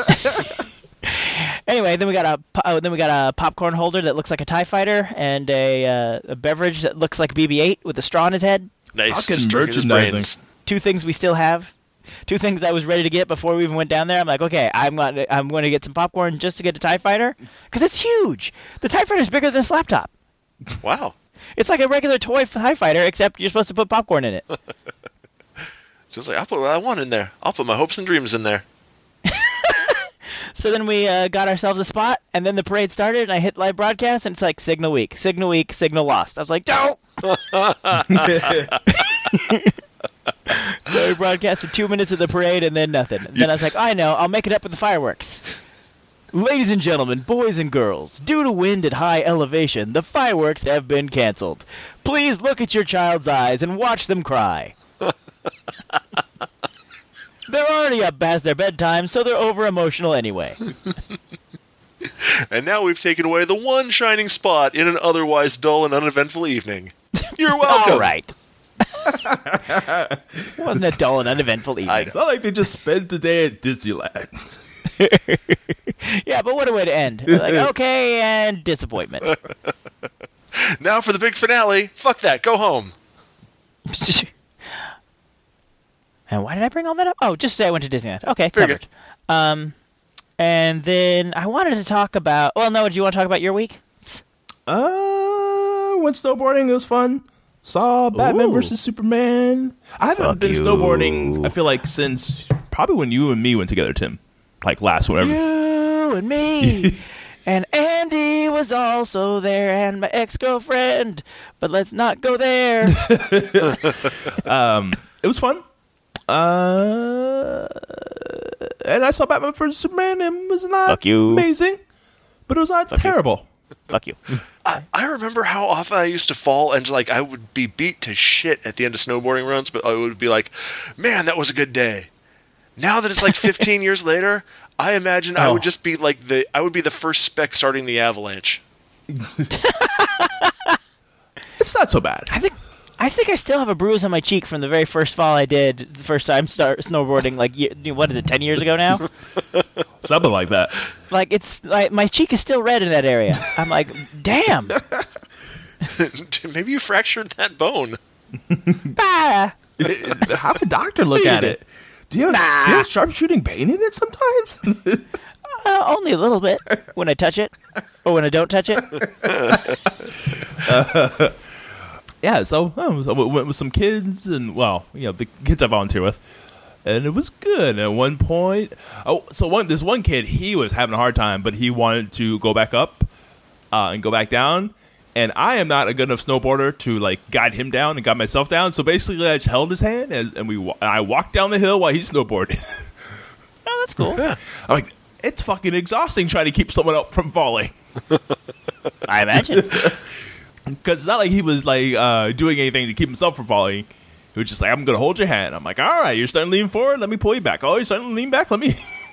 Anyway, then we got a po- oh, then we got a popcorn holder that looks like a TIE fighter and a uh, a beverage that looks like B B eight with a straw in his head. Nice. Fucking Just drinking his merchandising. brains. Two things we still have. Two things I was ready to get before we even went down there. I'm like, okay, I'm going to, I'm going to get some popcorn just to get a TIE fighter because it's huge. The TIE fighter is bigger than this laptop. Wow. It's like a regular toy TIE fighter, except you're supposed to put popcorn in it. Just like, I'll put what I want in there. I'll put my hopes and dreams in there. So then we uh, got ourselves a spot, and then the parade started, and I hit live broadcast, and it's like signal weak, signal weak, signal lost. I was like, don't! So we broadcasted two minutes of the parade, and then nothing. And then I was like, I know, I'll make it up with the fireworks. Ladies and gentlemen, boys and girls, due to wind at high elevation, the fireworks have been canceled. Please look at your child's eyes and watch them cry. They're already up past their bedtime, so they're over-emotional anyway. And now we've taken away the one shining spot in an otherwise dull and uneventful evening. You're welcome. All right. Wasn't a dull and uneventful evening. It's not like they just spent the day at Disneyland. Yeah, but what a way to end. Like, okay, and disappointment. Now for the big finale. Fuck that. Go home. And why did I bring all that up? Oh, just to say I went to Disneyland. Okay, Very covered. Um, and then I wanted to talk about... Well, no, do you want to talk about your week? Uh, we went snowboarding. It was fun. Saw Batman Ooh. versus Superman. I haven't Fuck been you. snowboarding, I feel like, since probably when you and me went together, Tim. Like last whenever. You and me. And Andy was also there, and my ex-girlfriend. But let's not go there. um, it was fun. Uh, and I saw Batman versus Superman, and it was not Fuck you. amazing, but it was not Fuck terrible. You. Fuck you. I, I remember how often I used to fall and like I would be beat to shit at the end of snowboarding runs, but I would be like, man, that was a good day. Now that it's like fifteen years later, I imagine oh. I would just be like the I would be the first spec starting the avalanche. It's not so bad. I think I think I still have a bruise on my cheek from the very first fall I did the first time start snowboarding. Like, what is it, ten years ago now? Something like that. Like, it's like my cheek is still red in that area. I'm like, damn. Maybe you fractured that bone. Bah. Have a doctor look at it. Do you have, nah. do you have sharpshooting pain in it sometimes? uh, only a little bit when I touch it, or when I don't touch it. uh, yeah, so oh, I went with some kids, and well, you know, the kids I volunteer with, and it was good. At one point, oh, so one this one kid, he was having a hard time, but he wanted to go back up uh, and go back down. And I am not a good enough snowboarder to like guide him down and guide myself down. So basically, I just held his hand and, and we and I walked down the hill while he snowboarded. Oh, that's cool. Yeah. I'm like, it's fucking exhausting trying to keep someone up from falling. I imagine. Because it's not like he was like uh, doing anything to keep himself from falling. He was just like, I'm gonna hold your hand. I'm like, all right, you're starting to lean forward. Let me pull you back. Oh, you're starting to lean back. Let me.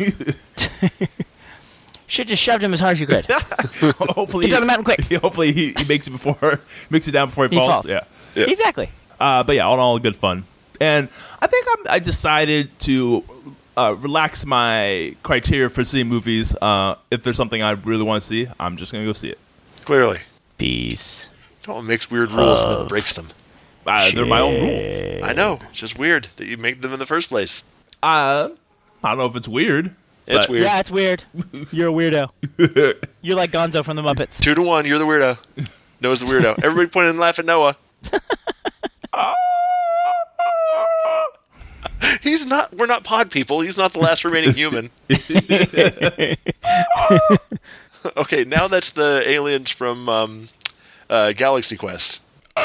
Should just shoved him as hard as you could. Hopefully, get down the mountain quick. Hopefully, he, he makes it before makes it down before he, he falls. falls. Yeah. yeah, exactly. Uh, but yeah, all in all, good fun. And I think I'm, I decided to uh, relax my criteria for seeing movies. Uh, if there's something I really want to see, I'm just gonna go see it. Clearly, peace. No one makes weird rules and then breaks them. Uh, they're my own rules. I know. It's just weird that you make them in the first place. Uh, I don't know if it's weird. It's weird. Yeah, it's weird. You're a weirdo. You're like Gonzo from the Muppets. Two to one. You're the weirdo. Noah's the weirdo. Everybody point and laugh at Noah. He's not. We're not pod people. He's not the last remaining human. Okay, now that's the aliens from um, uh, Galaxy Quest.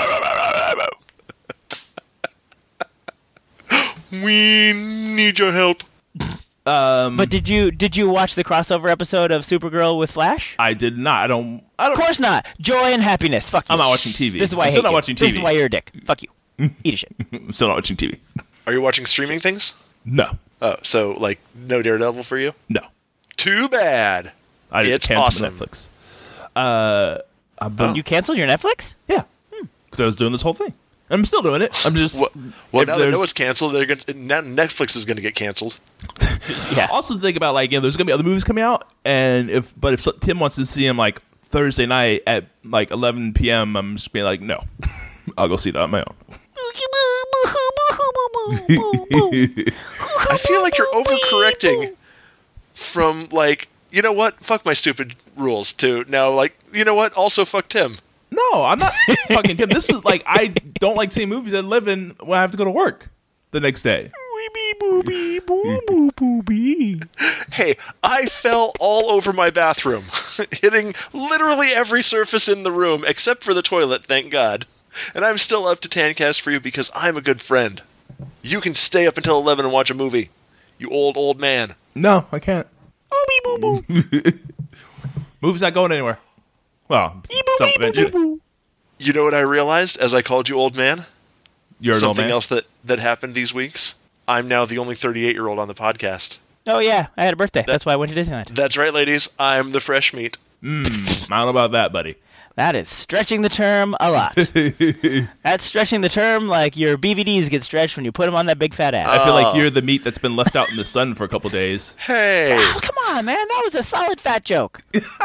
We need your help. Um, but did you did you watch the crossover episode of Supergirl with Flash? I did not. I don't. I don't. Of course not. Joy and happiness. Fuck you. I'm not watching T V. This is why I'm I hate still not you. watching T V. This is why you're a dick. Fuck you. Eat a shit. I'm still not watching T V. Are you watching streaming things? No. Oh, so like no Daredevil for you? No. Too bad. I didn't it's cancel awesome. Netflix. Uh, oh. You canceled your Netflix? Yeah, because I was doing this whole thing. I'm still doing it. I'm just. Well, well now they know it's canceled. They're gonna, now Netflix is going to get canceled. Yeah. Also, think about like you know, there's going to be other movies coming out, and if but if Tim wants to see them like Thursday night at like eleven p.m., I'm just being like, no, I'll go see that on my own. I feel like you're overcorrecting from like, you know what? Fuck my stupid rules to now like, you know what? Also fuck Tim. No, I'm not fucking Tim. This is like I don't like seeing movies at eleven when I have to go to work the next day. Hey, I fell all over my bathroom, hitting literally every surface in the room except for the toilet, thank God. And I'm still up to Tancast for you because I'm a good friend. You can stay up until eleven and watch a movie. You old, old man. No, I can't. Movie's not going anywhere. Well, eventually. You know what I realized as I called you old man? You're an old Something man? else that, that happened these weeks? I'm now the only thirty-eight-year-old on the podcast. Oh, yeah. I had a birthday. That's why I went to Disneyland. That's right, ladies. I'm the fresh meat. Mm, I don't know about that, buddy. That is stretching the term a lot. That's stretching the term like your B V Ds get stretched when you put them on that big fat ass. I feel Oh. like you're the meat that's been left out in the sun for a couple days. Hey. Oh, come on, man. That was a solid fat joke.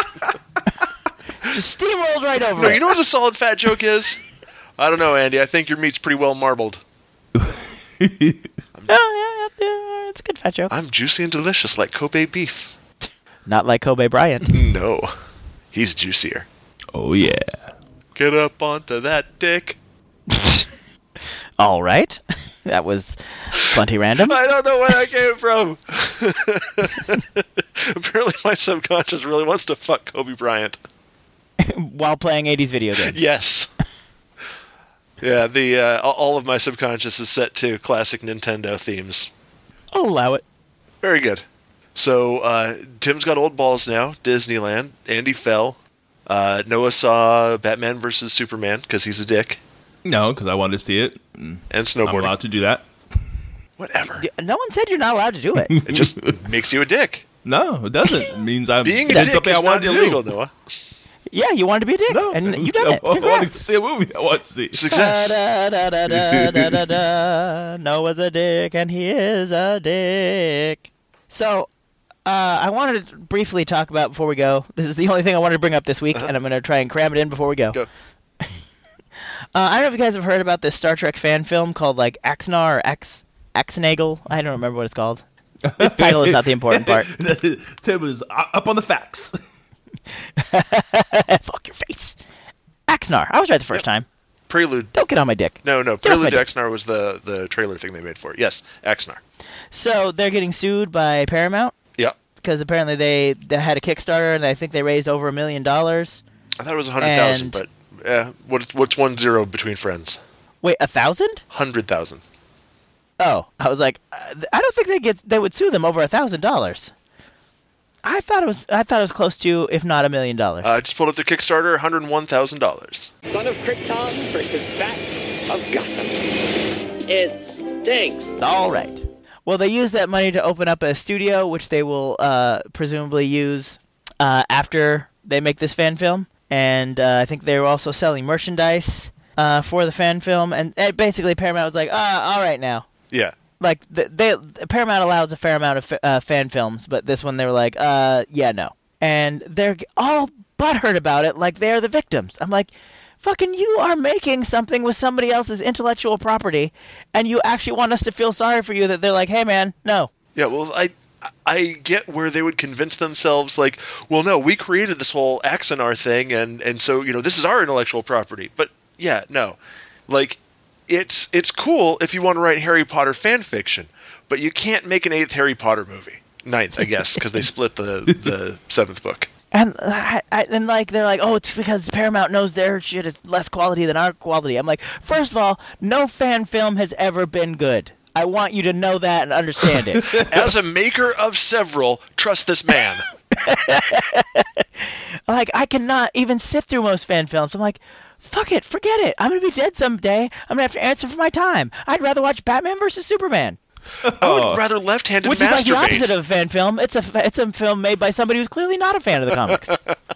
Just steamrolled right over No, it. you know what a solid fat joke is? I don't know, Andy. I think your meat's pretty well marbled. Oh, yeah, yeah, yeah, it's a good fat joke. I'm juicy and delicious like Kobe beef. Not like Kobe Bryant. No. He's juicier. Oh, yeah. Get up onto that dick. All right. That was plenty random. I don't know where that came from. Apparently my subconscious really wants to fuck Kobe Bryant. While playing eighties video games. Yes. Yeah, the uh, all of my subconscious is set to classic Nintendo themes. I'll allow it. Very good. So, uh, Tim's got old balls now. Disneyland. Andy fell. Uh, Noah saw Batman versus Superman because he's a dick. No, because I wanted to see it. And, and snowboarding. I'm allowed to do that. Whatever. No one said you're not allowed to do it. It just makes you a dick. No, it doesn't. It means I'm being a dick something is I want not to illegal, do. Noah. Yeah, you wanted to be a dick, no, and you done it. I, I wanted to see a movie I want to see. Success. Da, da, da, da, da, da, da. Noah's a dick, and he is a dick. So, uh, I wanted to briefly talk about before we go. This is the only thing I wanted to bring up this week, uh-huh. and I'm going to try and cram it in before we go. Go. uh, I don't know if you guys have heard about this Star Trek fan film called like Axnar or Ax Axnagel. I don't remember what it's called. Its title is not the important part. Tim is up on the facts. Fuck your face. Axnar. I was right the first yep. time. Prelude. Don't get on my dick. No, no. Get Prelude to Axnar was the, the trailer thing they made for it. Yes, Axnar. So they're getting sued by Paramount? Yeah. Because apparently they, they had a Kickstarter, and I think they raised over a million dollars. I thought it was a hundred thousand, but uh, what's what's one zero between friends? Wait, a thousand? Hundred thousand. Oh, I was like, I don't think they get they would sue them over a thousand dollars. I thought it was I thought it was close to, if not a million dollars. I just pulled up the Kickstarter, one hundred one thousand dollars. Son of Krypton versus Bat of Gotham. It stinks. All right. Well, they used that money to open up a studio, which they will uh, presumably use uh, after they make this fan film. And uh, I think they were also selling merchandise uh, for the fan film. And, and basically, Paramount was like, ah, all right now. Yeah. Like, the, they Paramount allows a fair amount of uh, fan films, but this one they were like, uh, yeah, no. And they're all butthurt about it like they're the victims. I'm like, fucking you are making something with somebody else's intellectual property, and you actually want us to feel sorry for you that they're like, hey, man, no. Yeah, well, I I get where they would convince themselves, like, well, no, we created this whole Axanar thing, and, and so, you know, this is our intellectual property. But, yeah, no. Like, it's it's cool if you want to write Harry Potter fan fiction, but you can't make an eighth Harry Potter movie. Ninth, I guess, because they split the, the seventh book. And I, I, and like they're like, oh, it's because Paramount knows their shit is less quality than our quality. I'm like, first of all, no fan film has ever been good. I want you to know that and understand it. As a maker of several, trust this man. Like, I cannot even sit through most fan films. I'm like, fuck it, forget it. I'm gonna be dead someday. I'm gonna have to answer for my time. I'd rather watch Batman versus Superman. I would rather left-handed Which masturbate. is like the opposite of a fan film. It's a it's a film made by somebody who's clearly not a fan of the comics.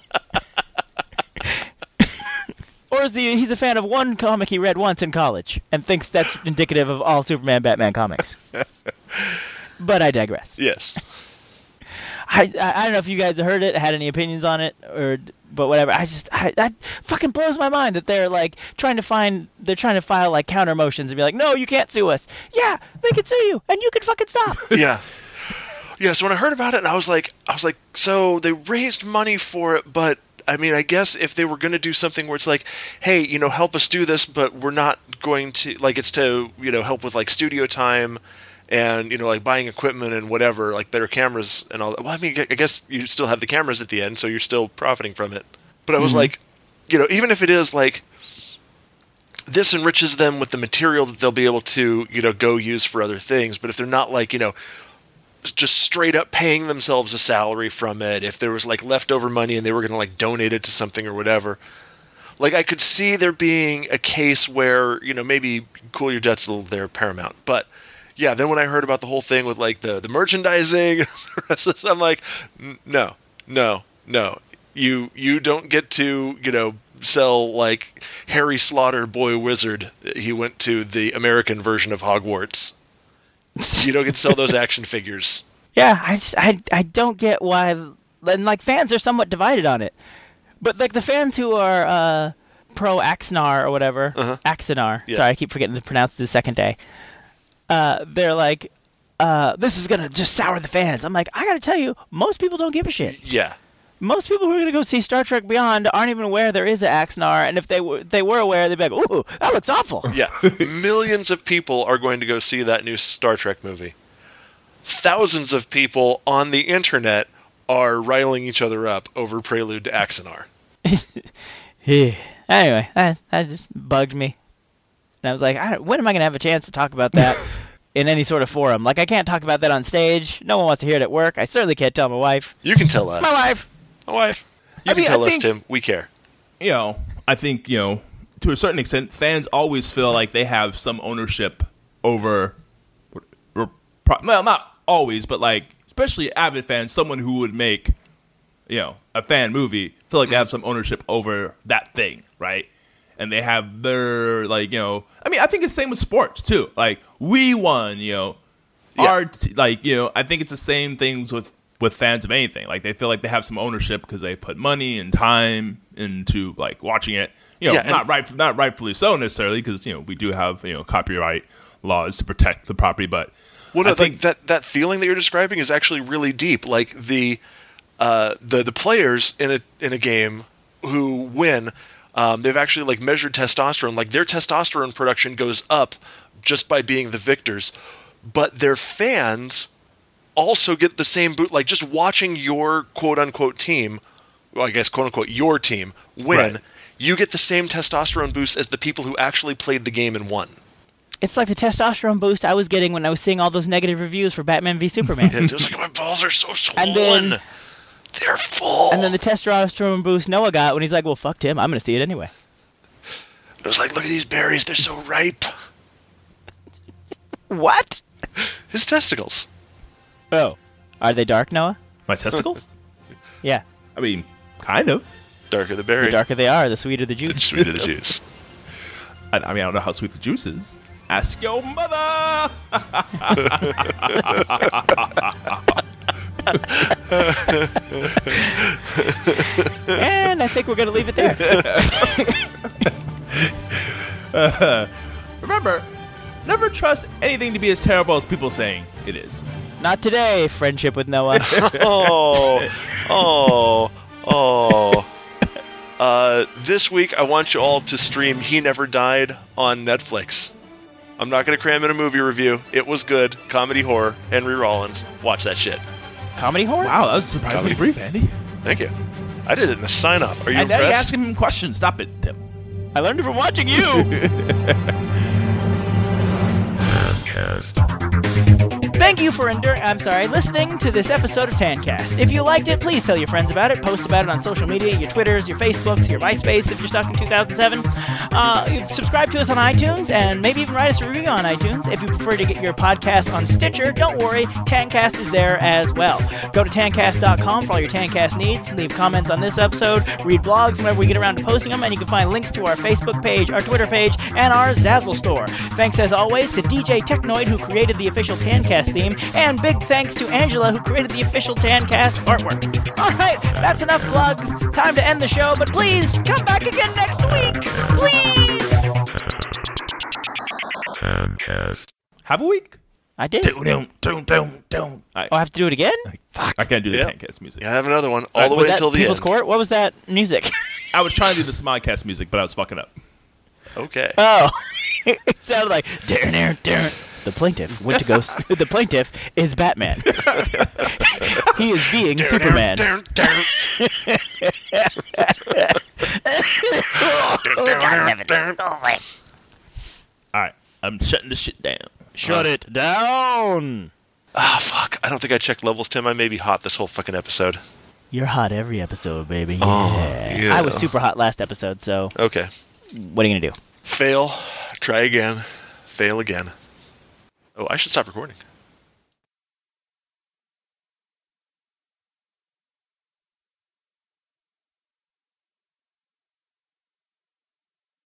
Or is he, he's a fan of one comic he read once in college and thinks that's indicative of all Superman, Batman comics. But I digress. Yes. I, I I don't know if you guys have heard it, had any opinions on it, or but whatever. I just I, that fucking blows my mind that they're like trying to find they're trying to file like counter motions and be like, no, you can't sue us. Yeah, they can sue you, and you can fucking stop. Yeah. Yeah. So when I heard about it, and I was like, I was like, so they raised money for it, but I mean, I guess if they were going to do something where it's like, hey, you know, help us do this, but we're not going to like it's to you know help with like studio time. And, you know, like buying equipment and whatever, like better cameras and all that. Well, I mean, I guess you still have the cameras at the end, so you're still profiting from it. But I was mm-hmm. like, you know, even if it is like, this enriches them with the material that they'll be able to, you know, go use for other things. But if they're not like, you know, just straight up paying themselves a salary from it, if there was like leftover money and they were going to like donate it to something or whatever, like I could see there being a case where, you know, maybe cool your jets a little there, Paramount. But yeah, then when I heard about the whole thing with like the, the merchandising, the rest of this, I'm like, no, no, no. You you don't get to, you know, sell like Harry Slaughter Boy Wizard. He went to the American version of Hogwarts. You don't get to sell those action figures. Yeah, I, just, I, I don't get why, and like fans are somewhat divided on it. But like the fans who are uh, pro Axanar or whatever, uh-huh. Axanar, yeah. Sorry, I keep forgetting to pronounce it the second day. Uh, they're like, uh, this is going to just sour the fans. I'm like, I got to tell you, most people don't give a shit. Yeah. Most people who are going to go see Star Trek Beyond aren't even aware there is an Axanar, and if they were, they were aware, they'd be like, ooh, that looks awful. Yeah. Millions of people are going to go see that new Star Trek movie. Thousands of people on the internet are riling each other up over Prelude to Axanar. Yeah. Anyway, that, that just bugged me. And I was like, I don't, when am I going to have a chance to talk about that in any sort of forum? Like, I can't talk about that on stage. No one wants to hear it at work. I certainly can't tell my wife. You can tell us. My wife. My wife. You I can mean, tell I us, think, Tim. We care. You know, I think, you know, to a certain extent, fans always feel like they have some ownership over, or, well, not always, but like, especially avid fans, someone who would make, you know, a fan movie, feel like they have some ownership over that thing, right? And they have their, like, you know, I mean, I think it's the same with sports, too. Like, we won, you know, yeah. our, t- like, you know, I think it's the same things with, with fans of anything. Like, they feel like they have some ownership because they put money and time into, like, watching it. You know, yeah, not right, not rightfully so necessarily, because, you know, we do have, you know, copyright laws to protect the property, but well, no, I think like that, that feeling that you're describing is actually really deep. Like, the, uh, the, the players in a, in a game who win, Um, they've actually like measured testosterone. Like their testosterone production goes up just by being the victors, but their fans also get the same boot. Like just watching your quote unquote team, well, I guess quote unquote your team win, right. You get the same testosterone boost as the people who actually played the game and won. It's like the testosterone boost I was getting when I was seeing all those negative reviews for Batman v Superman. Yeah, just like my balls are so swollen. And then, they're full. And then the testosterone boost Noah got when he's like, well, fuck Tim, I'm going to see it anyway. It was like, look at these berries, they're so ripe. What? His testicles. Oh. Are they dark, Noah? My testicles? Yeah. I mean, kind of. Darker the berry. The darker they are, the sweeter the juice. The sweeter the juice. I, I mean, I don't know how sweet the juice is. Ask your mother! And I think we're going to leave it there. uh, remember, never trust anything to be as terrible as people saying it is. Not today, friendship with Noah. oh, oh, oh. Uh, this week, I want you all to stream He Never Died on Netflix. I'm not going to cram in a movie review. It was good. Comedy horror. Henry Rollins. Watch that shit. Comedy horror? Wow, that was surprisingly Comedy. brief, Andy. Thank you. I did it in a sign-off. Are you I impressed? know you're asking him questions. Stop it, Tim. I learned it from watching you. Thank you for enduring, I'm sorry, listening to this episode of Tancast. If you liked it, please tell your friends about it. Post about it on social media, your Twitters, your Facebooks, your MySpace if you're stuck in two thousand seven. Uh, subscribe to us on iTunes and maybe even write us a review on iTunes. If you prefer to get your podcast on Stitcher, don't worry, Tancast is there as well. Go to tancast dot com for all your Tancast needs. Leave comments on this episode, read blogs whenever we get around to posting them, and you can find links to our Facebook page, our Twitter page, and our Zazzle store. Thanks as always to D J Technoid who created the official Tancast theme, and big thanks to Angela who created the official Tancast artwork. Alright, that's enough plugs. Time to end the show, but please come back again next week. Please! Tancast. Have a week? I did. Don't, don't, don't, don't. Oh, I have to do it again? Fuck. I can't do the yeah. Tancast music. Yeah, I have another one all right, the way that until the People's end. Court? What was that music? I was trying to do the Smodcast music, but I was fucking up. Okay. Oh. It sounded like, darn, darn, darn. The plaintiff went to go. S- the plaintiff is Batman. He is being darn, Superman. Darn, darn, darn. All right, I'm shutting this shit down. Shut uh, it down. Ah, oh, fuck. I don't think I checked levels, Tim. I may be hot this whole fucking episode. You're hot every episode, baby. Yeah. Oh, yeah. I was super hot last episode, so. Okay. What are you going to do? Fail. Try again. Fail again. Oh, I should stop recording.